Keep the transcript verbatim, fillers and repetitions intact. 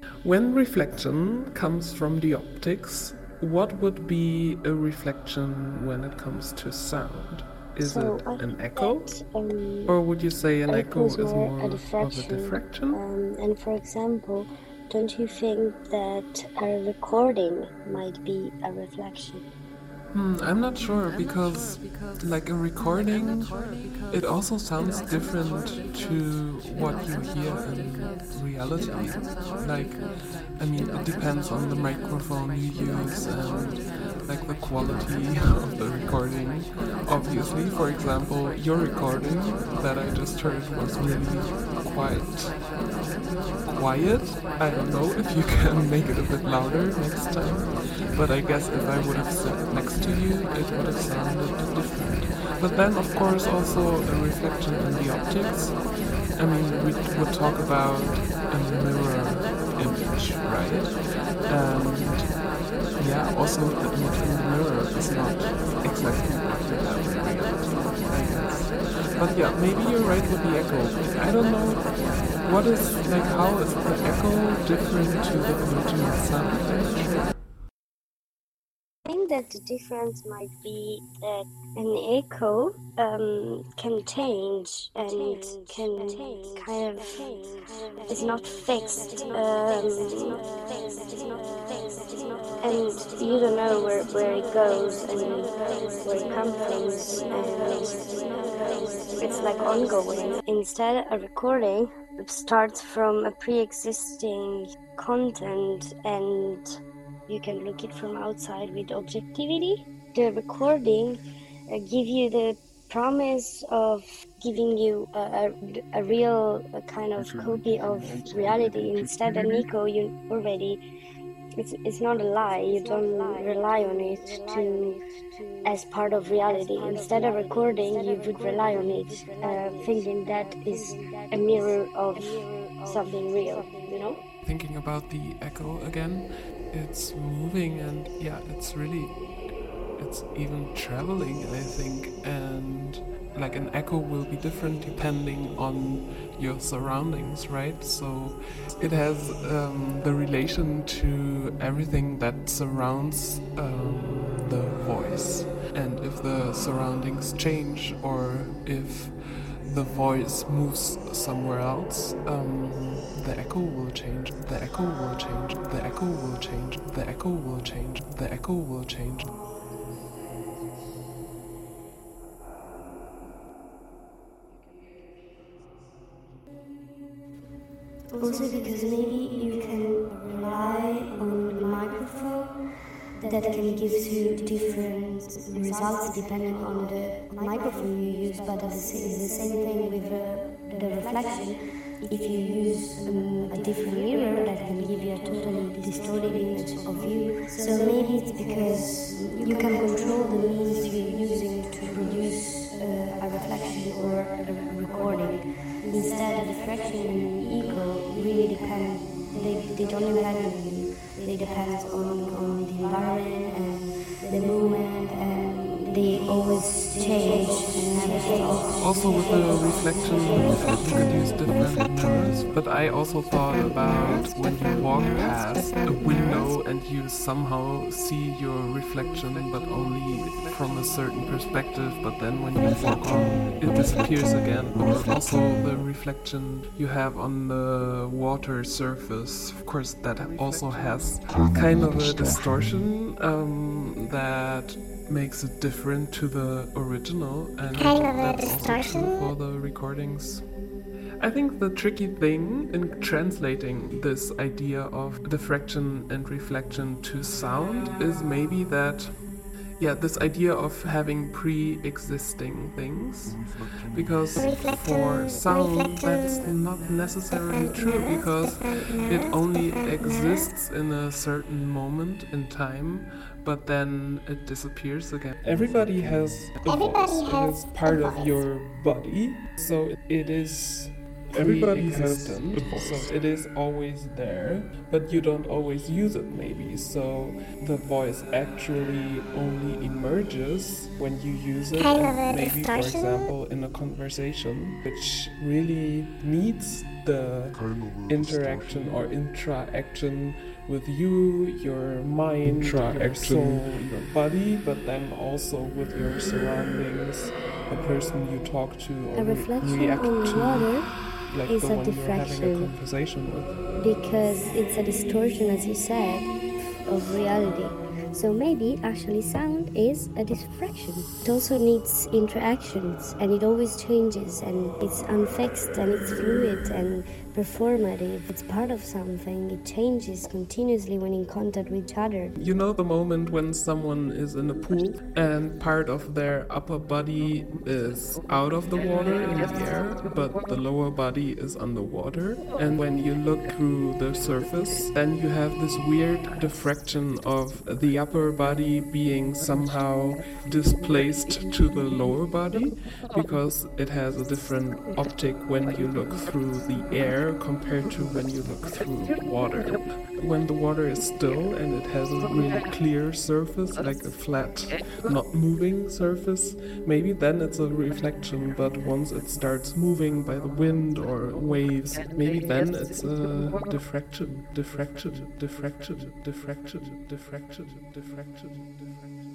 When reflection comes from the optics, what would be a reflection when it comes to sound? Is So it I an think echo? that um, Or would you say an echo echo is is more a more of a diffraction. diffraction? Um, and for example, don't you think that a recording might be a reflection? Hmm, I'm not sure because, like a recording, it also sounds different to what you hear in reality. Like, I mean, it depends on the microphone you use and like the quality of the recording. Obviously, for example, your recording that I just heard was really quite quiet. I don't know if you can make it a bit louder next time, but I guess if I would have sat next to you, it would have sounded different. But then, of course, also a reflection in the optics. I mean, we would talk about a mirror image, right? And yeah, also the image in the mirror is not exactly what you have in reality, I guess. But yeah, maybe you're right with the echo. I don't know what is, like, how is the echo different to the original sound? I'm not sure. I think that the difference might be that an echo um, can change and can kind of is not fixed, um, and you don't know where, where it goes and where it comes from, and it's like ongoing. Instead, a recording starts from a pre-existing content and you can look it from outside with objectivity. The recording uh, give you the promise of giving you a, a, a real a kind of copy of reality. Instead, an echo, you already it's it's not a lie. You don't rely on it to as part of reality. Instead of recording, you would rely on it, uh, thinking that is a mirror of something real. You know. Thinking about the echo again, it's moving and yeah, it's really, it's even traveling, I think, and like an echo will be different depending on your surroundings, right? So it has um, the relation to everything that surrounds um, the voice, and if the surroundings change or if the voice moves somewhere else, um, the echo will change, the echo will change, the echo will change, the echo will change, the echo will change. Also because maybe you can rely on the microphone that can give you different results depending on the microphone you use, but it's the same thing with uh, the reflection. If you use um, a different mirror that can give you a totally distorted image of you, so maybe it's because you can control the means you're using to produce uh, a reflection or a recording. Instead, the diffraction and echo really depend, they, they don't depend on you, they depend on, on the environment and the movement, and they always change and never stay. Also with the reflection, you could use different mirrors, but I also thought about when you walk past a window and you somehow see your reflection, but only from a certain perspective, but then when you walk on, it disappears again. Or also the reflection you have on the water surface. Of course, that also has kind of a distortion um, that makes it different to the original, and Kind of a that's also distortion? true for the recordings. I think the tricky thing in translating this idea of diffraction and reflection to sound is maybe that, yeah, this idea of having pre-existing things, because for sound that's not necessarily true, because it only exists in a certain moment in time, but then it disappears again. Everybody has a Everybody voice. has It is part a of voice. your body, so it is everybody has them, so it is always there, but you don't always use it maybe. So the voice actually only emerges when you use it, Kind and of a maybe, for distortion? example, in a conversation, which really needs the interaction or interaction with you, your mind, your soul, your body, but then also with your surroundings, the person you talk to or A reflection react on to, water like is the a one you're having a diffraction. conversation with. Because it's a distortion, as you said, of reality. So maybe actually sound is a diffraction. It also needs interactions, and it always changes, and it's unfixed, and it's fluid and performative. It's part of something. It changes continuously when in contact with each other. You know the moment when someone is in a pool and part of their upper body is out of the water in the air, but the lower body is underwater. And when you look through the surface, then you have this weird diffraction of the upper body being somehow displaced to the lower body because it has a different optic when you look through the air compared to when you look through water. When the water is still and it has a really clear surface, like a flat, not moving surface, maybe then it's a reflection, but once it starts moving by the wind or waves, maybe then it's a diffraction, diffraction, diffraction, diffraction, diffraction, diffraction, diffraction.